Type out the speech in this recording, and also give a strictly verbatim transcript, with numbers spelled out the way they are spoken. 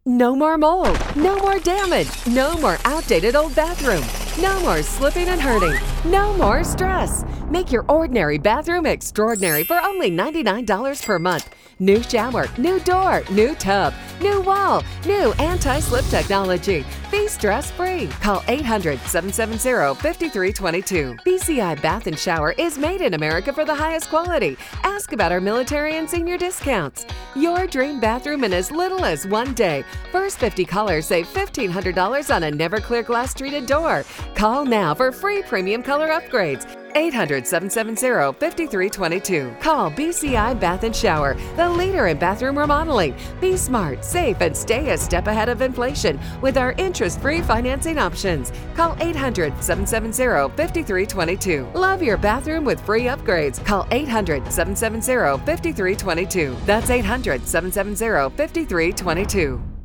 No more mold, no more damage, no more outdated old bathroom, no more slipping and hurting, no more stress. Make your ordinary bathroom extraordinary for only ninety-nine dollars per month. New shower, new door, new tub, new wall, new anti-slip technology. Be stress-free. Call eight hundred, seven seven zero, five three two two. B C I Bath and Shower is made in America for the highest quality. Ask about our military and senior discounts. Your dream bathroom in as little as one day. First fifty callers save fifteen hundred dollars on a never clear glass treated door. Call now for free premium color upgrades. eight hundred, seven seven zero, five three two two. Call B C I Bath and Shower, the leader in bathroom remodeling. Be smart, safe, and stay a step ahead of inflation with our interest-free financing options. Call eight hundred, seven seven zero, five three two two. Love your bathroom with free upgrades. Call eight hundred, seven seven zero, five three two two. That's eight hundred, seven seven zero, five three two two.